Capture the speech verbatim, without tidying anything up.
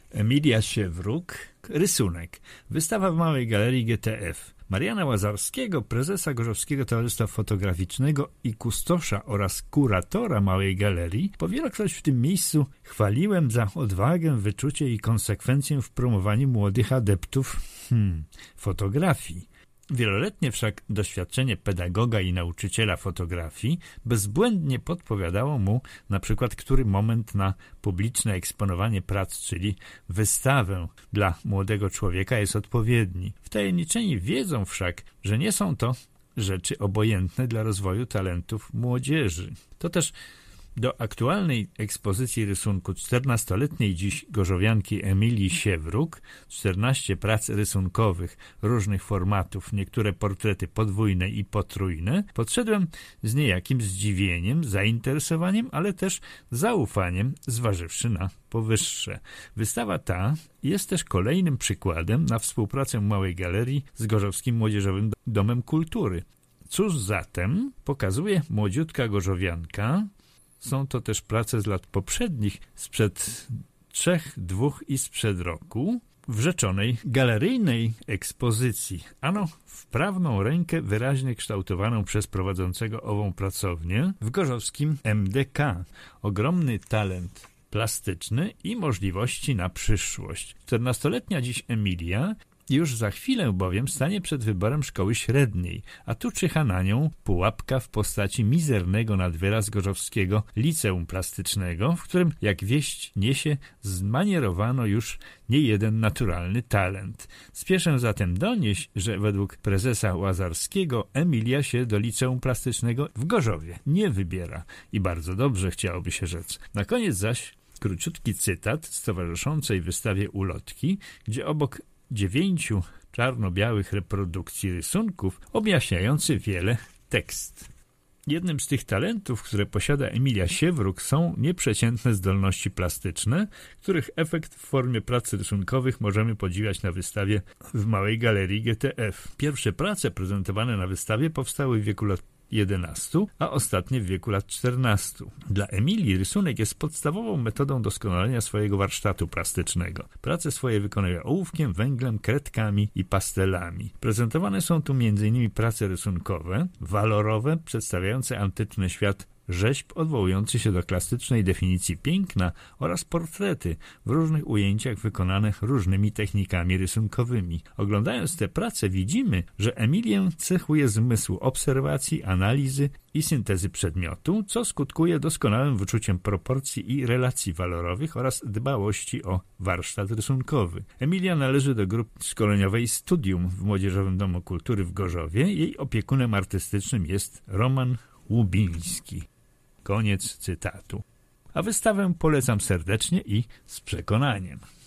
Emilia Siewruk, rysunek. Wystawa w Małej Galerii G T F. Mariana Łazarskiego, prezesa Gorzowskiego Towarzystwa Fotograficznego i kustosza oraz kuratora Małej Galerii, po wielokroć w tym miejscu chwaliłem za odwagę, wyczucie i konsekwencję w promowaniu młodych adeptów hmm, fotografii. Wieloletnie wszak doświadczenie pedagoga i nauczyciela fotografii bezbłędnie podpowiadało mu na przykład, który moment na publiczne eksponowanie prac, czyli wystawę dla młodego człowieka jest odpowiedni. Wtajemniczeni wiedzą wszak, że nie są to rzeczy obojętne dla rozwoju talentów młodzieży. To też do aktualnej ekspozycji rysunku czternastoletniej dziś gorzowianki Emilii Siewruk, czternaście prac rysunkowych różnych formatów, niektóre portrety podwójne i potrójne, podszedłem z niejakim zdziwieniem, zainteresowaniem, ale też zaufaniem, zważywszy na powyższe. Wystawa ta jest też kolejnym przykładem na współpracę Małej Galerii z Gorzowskim Młodzieżowym Domem Kultury. Cóż zatem pokazuje młodziutka gorzowianka? Są to też prace z lat poprzednich, sprzed trzech, dwóch i sprzed roku, w rzeczonej galeryjnej ekspozycji. Ano w prawną rękę wyraźnie kształtowaną przez prowadzącego ową pracownię w gorzowskim M D K. Ogromny talent plastyczny i możliwości na przyszłość. czternastoletnia dziś Emilia już za chwilę bowiem stanie przed wyborem szkoły średniej, a tu czyha na nią pułapka w postaci mizernego nadwyraz gorzowskiego liceum plastycznego, w którym, jak wieść niesie, zmanierowano już niejeden naturalny talent. Spieszę zatem donieść, że według prezesa Łazarskiego Emilia się do liceum plastycznego w Gorzowie nie wybiera i bardzo dobrze, chciałoby się rzec. Na koniec zaś króciutki cytat z towarzyszącej wystawie ulotki, gdzie obok dziewięciu czarno-białych reprodukcji rysunków objaśniający wiele tekst. Jednym z tych talentów, które posiada Emilia Siewruk, są nieprzeciętne zdolności plastyczne, których efekt w formie prac rysunkowych możemy podziwiać na wystawie w Małej Galerii G T F. Pierwsze prace prezentowane na wystawie powstały w wieku lat jedenastu, a ostatnie w wieku lat czternastu. Dla Emilii rysunek jest podstawową metodą doskonalenia swojego warsztatu plastycznego. Prace swoje wykonuje ołówkiem, węglem, kredkami i pastelami. Prezentowane są tu między innymi prace rysunkowe, walorowe, przedstawiające antyczny świat rzeźb odwołujący się do klasycznej definicji piękna oraz portrety w różnych ujęciach wykonanych różnymi technikami rysunkowymi. Oglądając te prace widzimy, że Emilię cechuje zmysł obserwacji, analizy i syntezy przedmiotu, co skutkuje doskonałym wyczuciem proporcji i relacji walorowych oraz dbałości o warsztat rysunkowy. Emilia należy do grupy szkoleniowej Studium w Młodzieżowym Domu Kultury w Gorzowie. Jej opiekunem artystycznym jest Roman Łubiński. Koniec cytatu. A wystawę polecam serdecznie i z przekonaniem.